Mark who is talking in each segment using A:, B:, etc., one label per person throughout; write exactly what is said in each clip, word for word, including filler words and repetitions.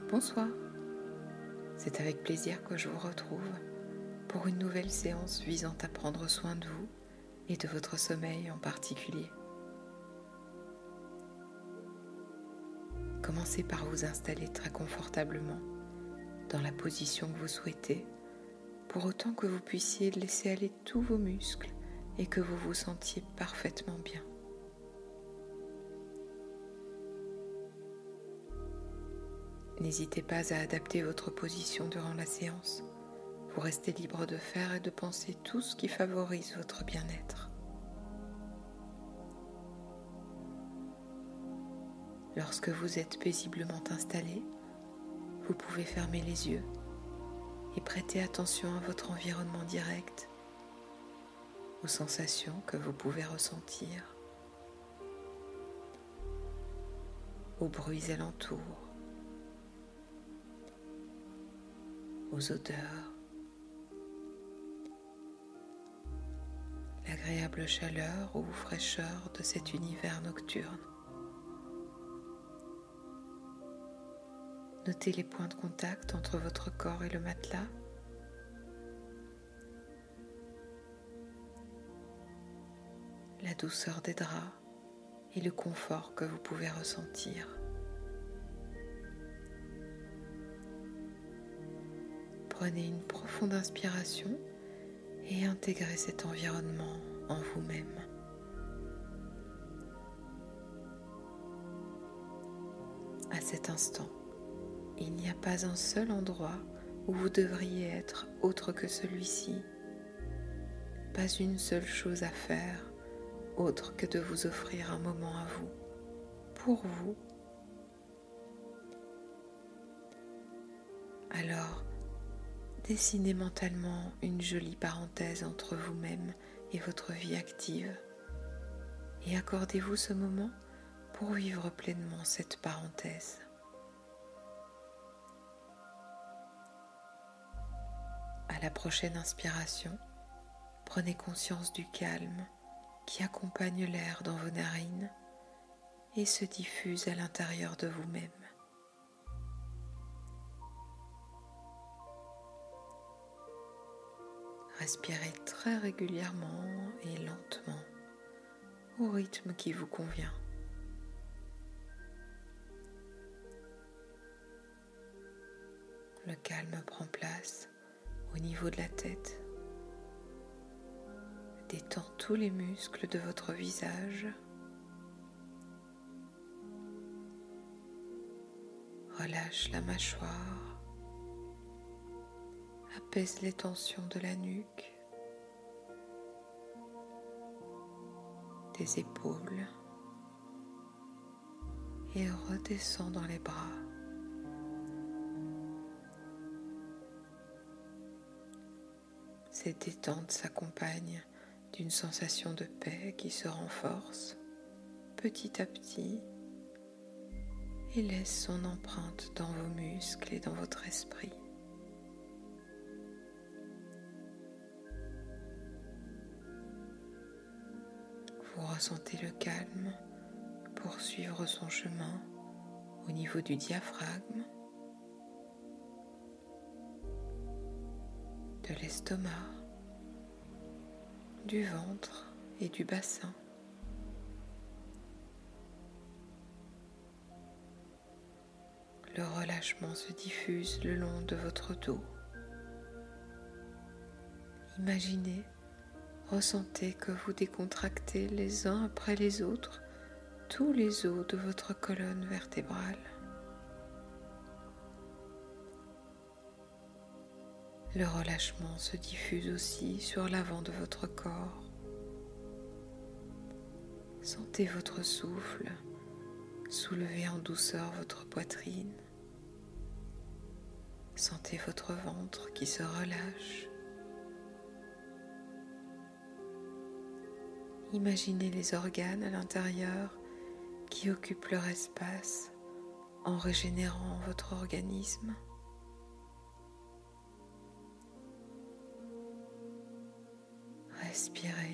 A: Bonsoir, c'est avec plaisir que je vous retrouve pour une nouvelle séance visant à prendre soin de vous et de votre sommeil en particulier. Commencez par vous installer très confortablement dans la position que vous souhaitez, pour autant que vous puissiez laisser aller tous vos muscles et que vous vous sentiez parfaitement bien. N'hésitez pas à adapter votre position durant la séance. Vous restez libre de faire et de penser tout ce qui favorise votre bien-être. Lorsque vous êtes paisiblement installé, vous pouvez fermer les yeux et prêter attention à votre environnement direct, aux sensations que vous pouvez ressentir, aux bruits alentours, aux odeurs, l'agréable chaleur ou fraîcheur de cet univers nocturne. Notez les points de contact entre votre corps et le matelas. La douceur des draps et le confort que vous pouvez ressentir. Prenez une profonde inspiration et intégrez cet environnement en vous-même. À cet instant, il n'y a pas un seul endroit où vous devriez être autre que celui-ci. Pas une seule chose à faire autre que de vous offrir un moment à vous, pour vous. Alors, dessinez mentalement une jolie parenthèse entre vous-même et votre vie active et accordez-vous ce moment pour vivre pleinement cette parenthèse. À la prochaine inspiration, prenez conscience du calme qui accompagne l'air dans vos narines et se diffuse à l'intérieur de vous-même. Respirez très régulièrement et lentement, au rythme qui vous convient. Le calme prend place au niveau de la tête. Détend tous les muscles de votre visage. Relâche la mâchoire. Apaise les tensions de la nuque, des épaules et redescend dans les bras. Cette détente s'accompagne d'une sensation de paix qui se renforce petit à petit et laisse son empreinte dans vos muscles et dans votre esprit. Vous ressentez le calme poursuivre son chemin au niveau du diaphragme, de l'estomac, du ventre et du bassin. Le relâchement se diffuse le long de votre dos. Imaginez, ressentez que vous décontractez les uns après les autres tous les os de votre colonne vertébrale. Le relâchement se diffuse aussi sur l'avant de votre corps. Sentez votre souffle soulever en douceur votre poitrine. Sentez votre ventre qui se relâche. Imaginez les organes à l'intérieur qui occupent leur espace en régénérant votre organisme. Respirez,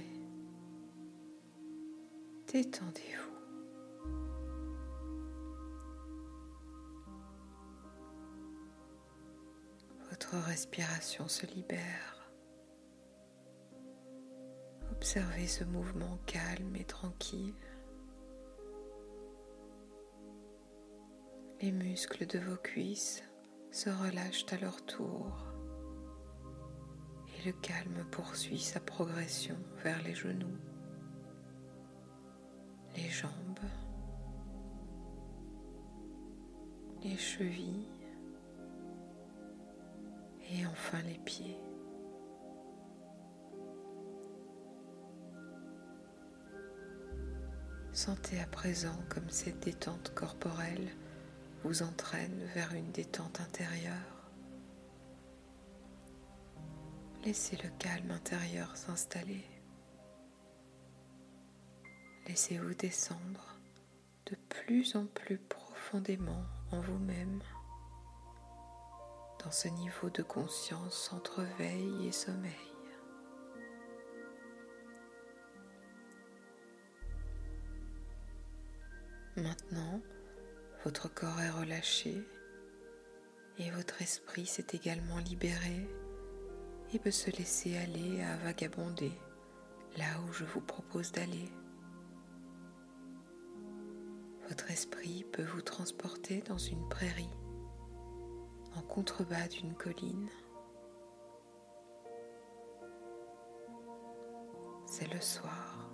A: détendez-vous. votre respiration se libère. Observez ce mouvement calme et tranquille. Les muscles de vos cuisses se relâchent à leur tour et le calme poursuit sa progression vers les genoux, les jambes, les chevilles et enfin les pieds. Sentez à présent comme cette détente corporelle vous entraîne vers une détente intérieure. Laissez le calme intérieur s'installer. Laissez-vous descendre de plus en plus profondément en vous-même, dans ce niveau de conscience entre veille et sommeil. Maintenant, votre corps est relâché et votre esprit s'est également libéré et peut se laisser aller à vagabonder là où je vous propose d'aller. Votre esprit peut vous transporter dans une prairie, en contrebas d'une colline. C'est le soir,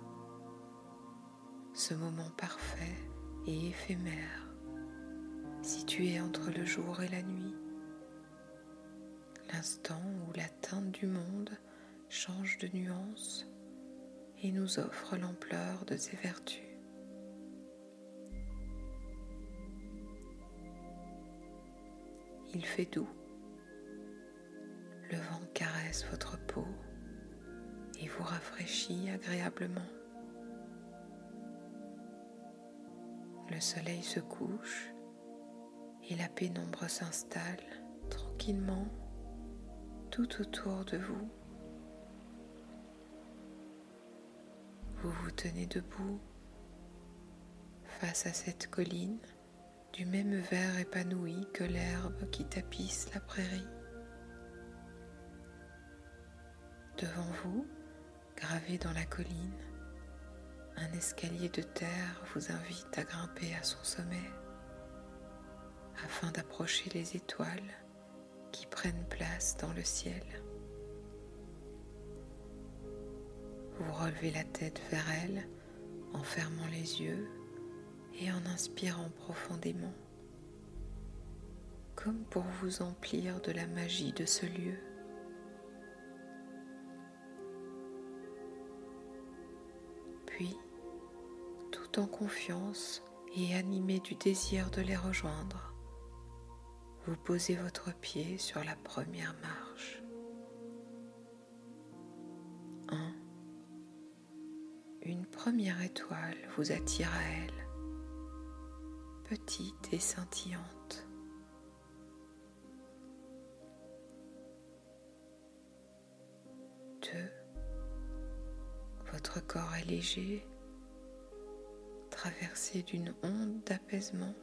A: ce moment parfait et éphémère, situé entre le jour et la nuit, l'instant où la teinte du monde change de nuance et nous offre l'ampleur de ses vertus. Il fait doux, le vent caresse votre peau et vous rafraîchit agréablement. Le soleil se couche et la pénombre s'installe tranquillement tout autour de vous. Vous vous tenez debout face à cette colline du même vert épanoui que l'herbe qui tapisse la prairie. Devant vous, gravé dans la colline, un escalier de terre vous invite à grimper à son sommet afin d'approcher les étoiles qui prennent place dans le ciel. Vous relevez la tête vers elle en fermant les yeux et en inspirant profondément, comme pour vous emplir de la magie de ce lieu. Puis, tout en confiance et animé du désir de les rejoindre, vous posez votre pied sur la première marche. Un. Une première étoile vous attire à elle, petite et scintillante. Deux. Votre corps est léger, traversé d'une onde d'apaisement.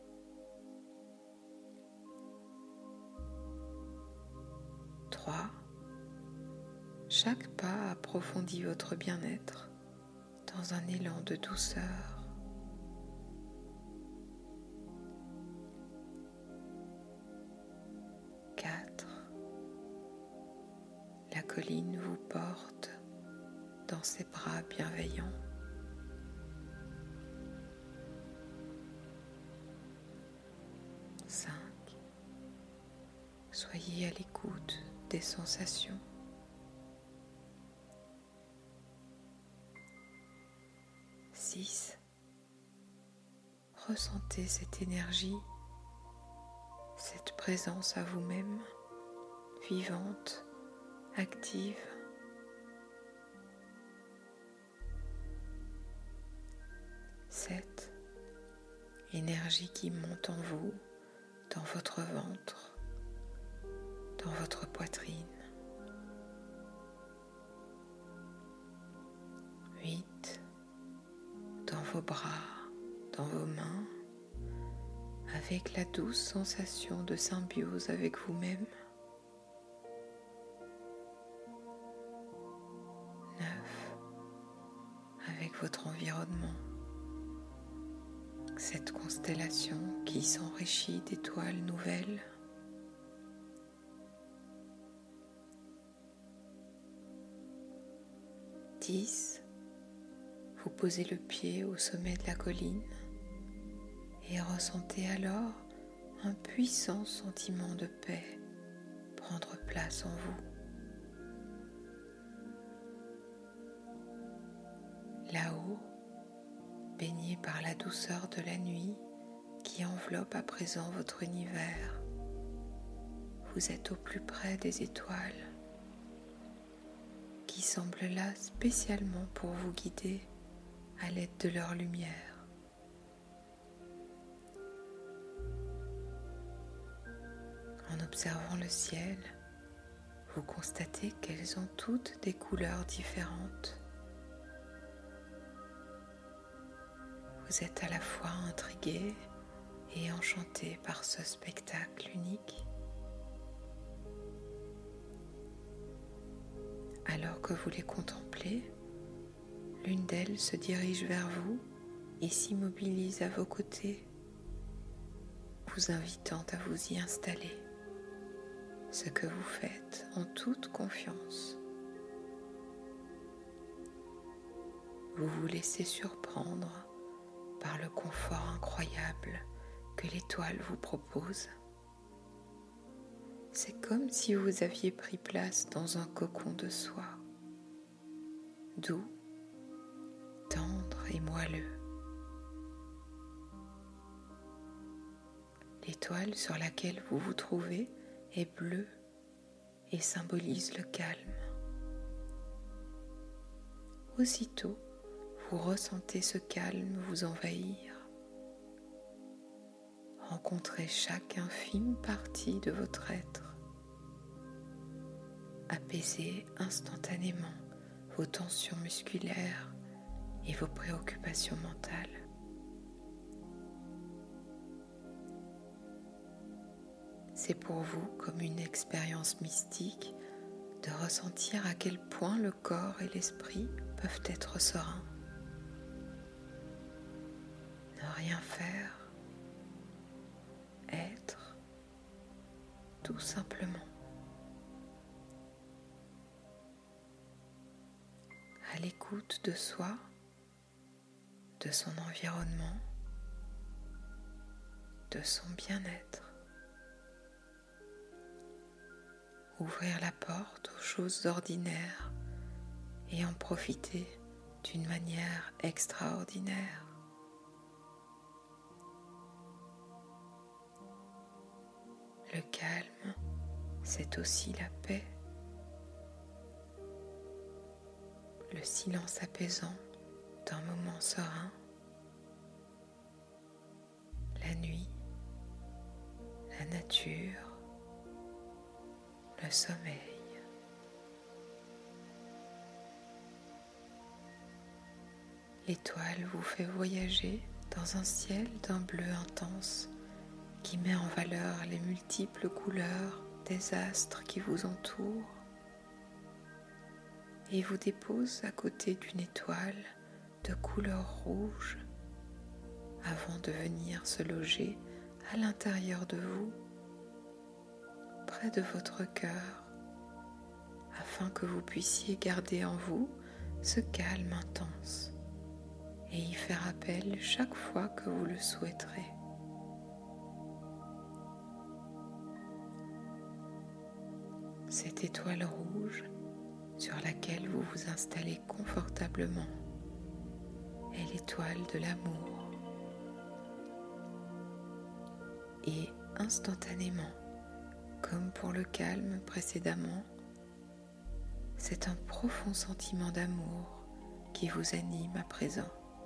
A: Trois. Chaque pas approfondit votre bien-être dans un élan de douceur. La colline vous porte dans ses bras bienveillants. Cinq. Soyez à l'écoute des sensations. Six. Ressentez cette énergie, cette présence à vous-même, vivante, active. Sept. Énergie qui monte en vous, dans votre ventre, dans votre poitrine. Huit. Dans vos bras, dans vos mains, avec la douce sensation de symbiose avec vous-même. environnement, cette constellation qui s'enrichit d'étoiles nouvelles. dix. Vous posez le pied au sommet de la colline et ressentez alors un puissant sentiment de paix prendre place en vous. Là-haut, baigné par la douceur de la nuit qui enveloppe à présent votre univers, vous êtes au plus près des étoiles qui semblent là spécialement pour vous guider à l'aide de leur lumière. En observant le ciel, vous constatez qu'elles ont toutes des couleurs différentes. Vous êtes à la fois intrigué et enchanté par ce spectacle unique. Alors que vous les contemplez, l'une d'elles se dirige vers vous et s'immobilise à vos côtés, vous invitant à vous y installer, ce que vous faites en toute confiance. Vous vous laissez surprendre par le confort incroyable que l'étoile vous propose. C'est comme si vous aviez pris place dans un cocon de soie, doux, tendre et moelleux. L'étoile sur laquelle vous vous trouvez est bleue et symbolise le calme. Aussitôt, vous ressentez ce calme vous envahir. Rencontrez chaque infime partie de votre être. Apaisez instantanément vos tensions musculaires et vos préoccupations mentales. C'est pour vous comme une expérience mystique de ressentir à quel point le corps et l'esprit peuvent être sereins. Ne rien faire, être, tout simplement. À l'écoute de soi, de son environnement, de son bien-être. Ouvrir la porte aux choses ordinaires et en profiter d'une manière extraordinaire. Le calme, c'est aussi la paix. Le silence apaisant d'un moment serein. La nuit, la nature, le sommeil. L'étoile vous fait voyager dans un ciel d'un bleu intense qui met en valeur les multiples couleurs des astres qui vous entourent et vous dépose à côté d'une étoile de couleur rouge avant de venir se loger à l'intérieur de vous, près de votre cœur, afin que vous puissiez garder en vous ce calme intense et y faire appel chaque fois que vous le souhaiterez. Cette étoile rouge sur laquelle vous vous installez confortablement est l'étoile de l'amour. Et instantanément, comme pour le calme précédemment, c'est un profond sentiment d'amour qui vous anime à présent.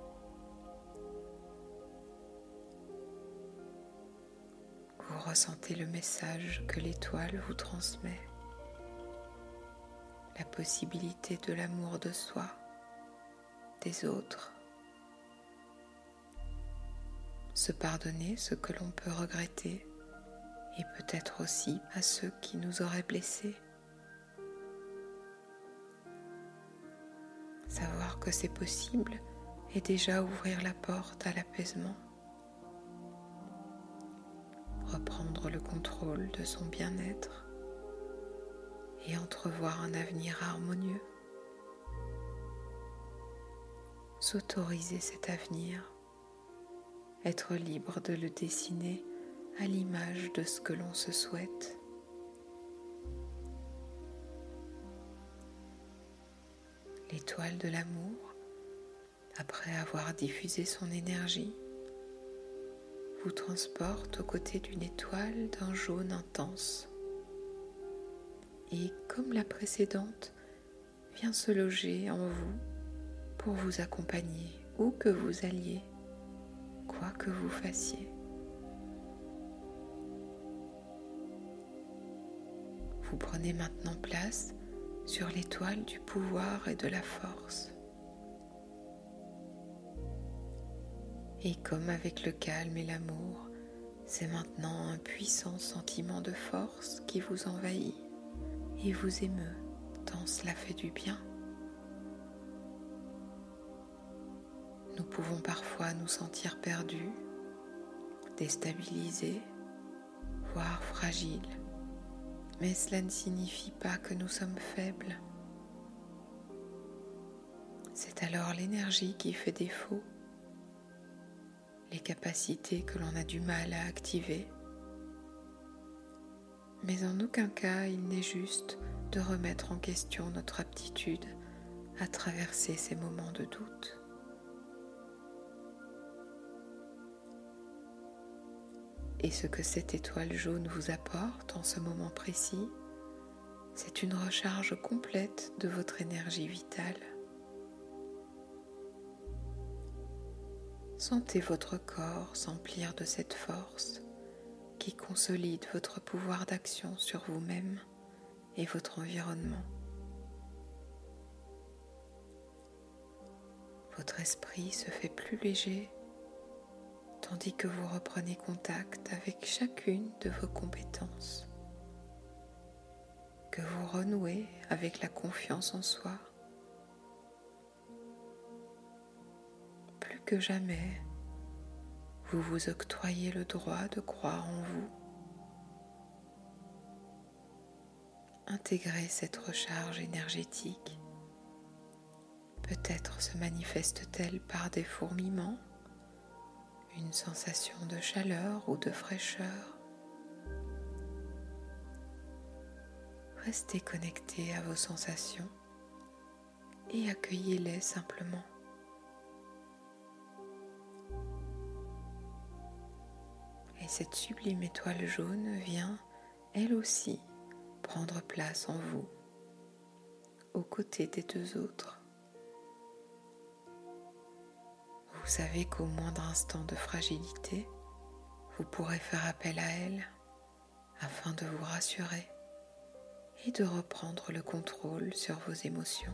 A: Vous ressentez le message que l'étoile vous transmet, la possibilité de l'amour de soi, des autres, se pardonner ce que l'on peut regretter et peut-être aussi à ceux qui nous auraient blessés. Savoir que c'est possible et déjà ouvrir la porte à l'apaisement, reprendre le contrôle de son bien-être et entrevoir un avenir harmonieux. S'autoriser cet avenir, être libre de le dessiner à l'image de ce que l'on se souhaite. L'étoile de l'amour, après avoir diffusé son énergie, vous transporte aux côtés d'une étoile d'un jaune intense. Et comme la précédente, vient se loger en vous pour vous accompagner où que vous alliez, quoi que vous fassiez. Vous prenez maintenant place sur l'étoile du pouvoir et de la force. Et comme avec le calme et l'amour, c'est maintenant un puissant sentiment de force qui vous envahit et vous émeut, tant cela fait du bien. Nous pouvons parfois nous sentir perdus, déstabilisés, voire fragiles, mais cela ne signifie pas que nous sommes faibles. C'est alors l'énergie qui fait défaut, les capacités que l'on a du mal à activer. Mais en aucun cas il n'est juste de remettre en question notre aptitude à traverser ces moments de doute. Et ce que cette étoile jaune vous apporte en ce moment précis, c'est une recharge complète de votre énergie vitale. Sentez votre corps s'emplir de cette force qui consolide votre pouvoir d'action sur vous-même et votre environnement. Votre esprit se fait plus léger tandis que vous reprenez contact avec chacune de vos compétences, que vous renouez avec la confiance en soi. Plus que jamais, vous vous octroyez le droit de croire en vous. Intégrez cette recharge énergétique. Peut-être se manifeste-t-elle par des fourmillements, une sensation de chaleur ou de fraîcheur. Restez connecté à vos sensations et accueillez-les simplement. Et cette sublime étoile jaune vient, elle aussi, prendre place en vous, aux côtés des deux autres. Vous savez qu'au moindre instant de fragilité, vous pourrez faire appel à elle afin de vous rassurer et de reprendre le contrôle sur vos émotions.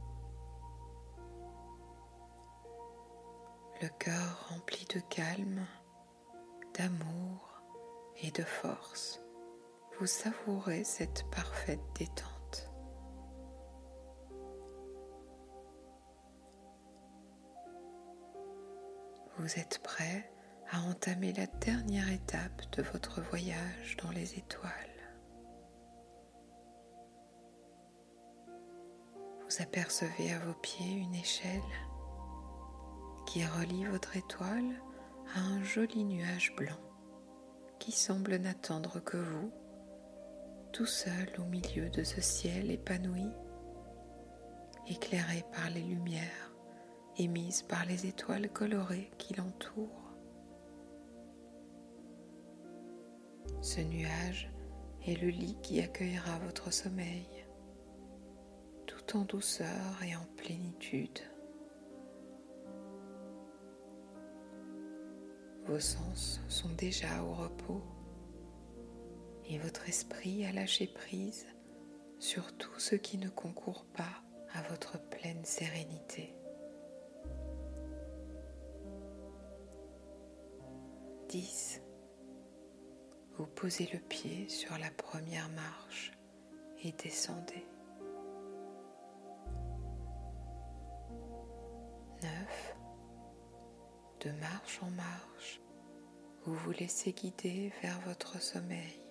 A: Le cœur rempli de calme, d'amour et de force, vous savourez cette parfaite détente. Vous êtes prêt à entamer la dernière étape de votre voyage dans les étoiles. Vous apercevez à vos pieds une échelle qui relie votre étoile à un joli nuage blanc qui semble n'attendre que vous, tout seul au milieu de ce ciel épanoui, éclairé par les lumières émises par les étoiles colorées qui l'entourent. Ce nuage est le lit qui accueillera votre sommeil, tout en douceur et en plénitude. Vos sens sont déjà au repos et votre esprit a lâché prise sur tout ce qui ne concourt pas à votre pleine sérénité. dix. Vous posez le pied sur la première marche et descendez. neuf. de marche en marche, vous vous laissez guider vers votre sommeil.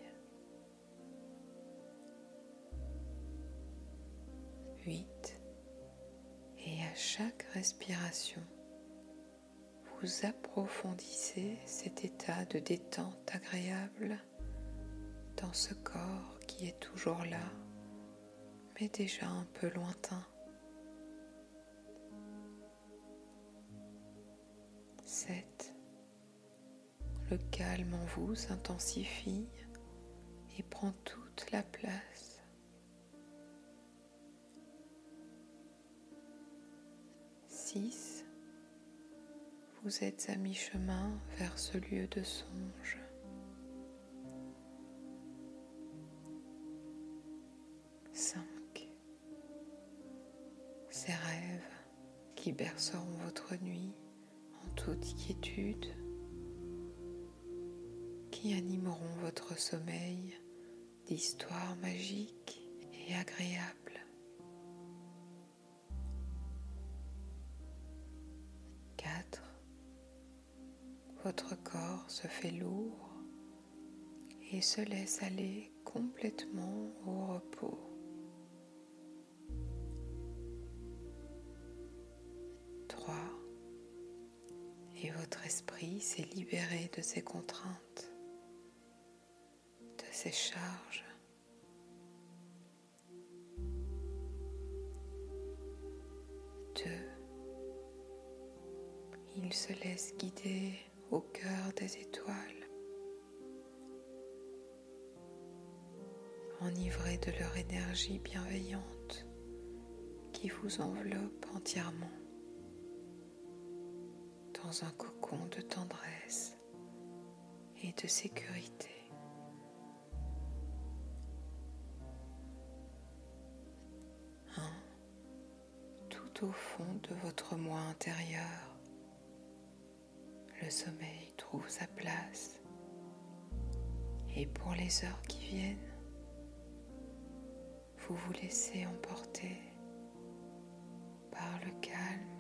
A: huit. Et à chaque respiration, vous approfondissez cet état de détente agréable dans ce corps qui est toujours là, mais déjà un peu lointain. sept. Le calme en vous s'intensifie et prend toute la place. six. Vous êtes à mi-chemin vers ce lieu de songe. cinq. Ces rêves qui berceront votre nuit en toute quiétude, qui animeront votre sommeil d'histoires magiques et agréables. quatre. Votre corps se fait lourd et se laisse aller complètement au repos. trois. Et votre esprit s'est libéré de ses contraintes, de ses charges. deux. Il se laisse guider au cœur des étoiles, enivré de leur énergie bienveillante qui vous enveloppe entièrement dans un cocon de tendresse et de sécurité. un. Tout au fond de votre moi intérieur, le sommeil trouve sa place. Et pour les heures qui viennent, vous vous laissez emporter par le calme